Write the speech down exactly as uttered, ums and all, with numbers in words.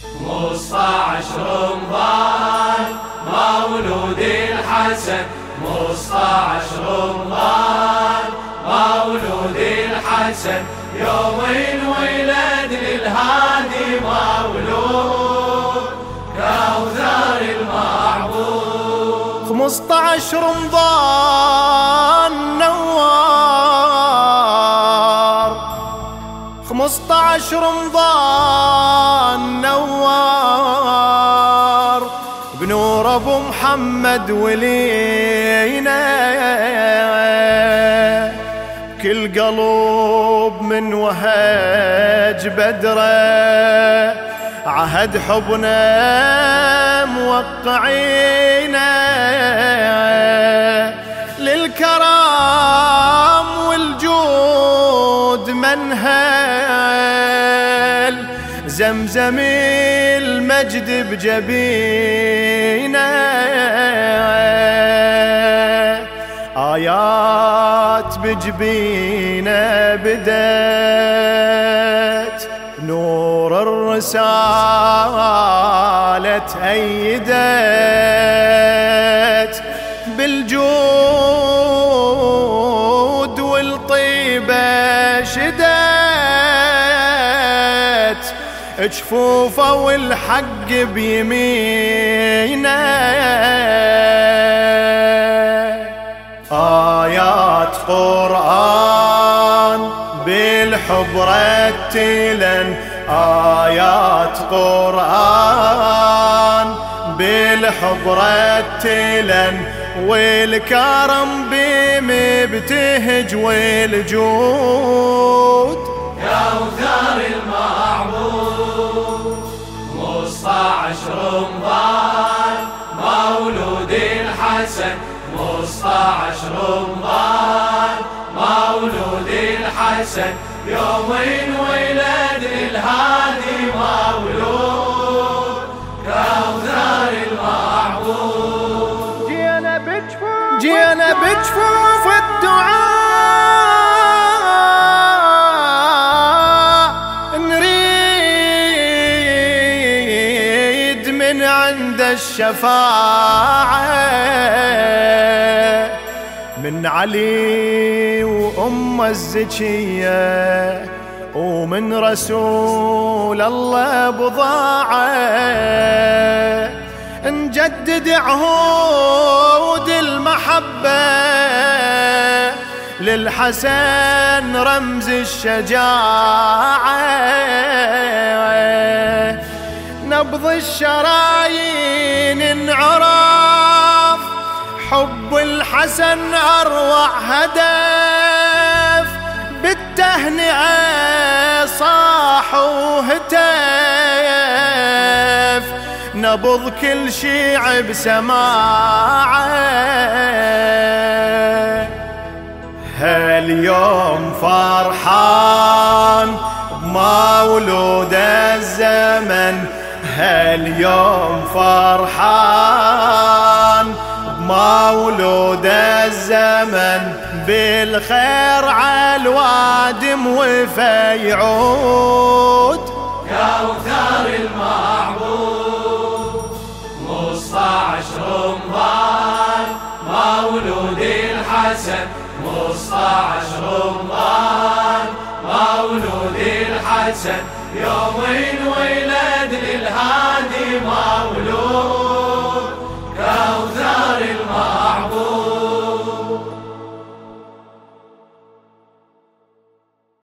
خمسطعش رمضان مولود الحسن، خمسطعش رمضان مولود الحسن، يوم انولد للهادي مولود كوثر المعبود. خمسطعش رمضان نوار، خمسطعش رمضان نوار بنور ابو محمد ولينا، كل قلب من وهج بدره عهد حبنا موقعينا، للكرام والجود منهل زمزم المجد بجبينا، آيات بجبينا بدت نور الرسالة تأيدت، بالجود والطيبة شدت، جفوفه والحق بيمينه، آيات قرآن بالحب رتلن، آيات قرآن بالحب رتلن، والكرم بمبتهج والجود كوثر المعبود. خمسطعش رمضان مولود الحسن، خمسطعش رمضان مولود الحسن، يوم انولد للهادي مولود كوثر المعبود. جينا بجفوف جينا بجفوف الدعاء، نريد من عند الشفاعة، من علي وأم الزكية ومن رسول الله بضاعة، نجدد عهود المحبة للحسن رمز الشجاعة، نبض الشرايين انعرف، حب الحسن أروع هدف، بالتهنئة صاح وهتف، نبض كل شيع بسماعه، هاليوم فرحان بمولود الزمن، هاليوم فرحان مولود الزمن، بالخير عالوادم وفيعود كوثر المعبود. خمسطعش رمضان مولود الحسن، خمسطعش رمضان مولود الحسن، يوم انولد للهادي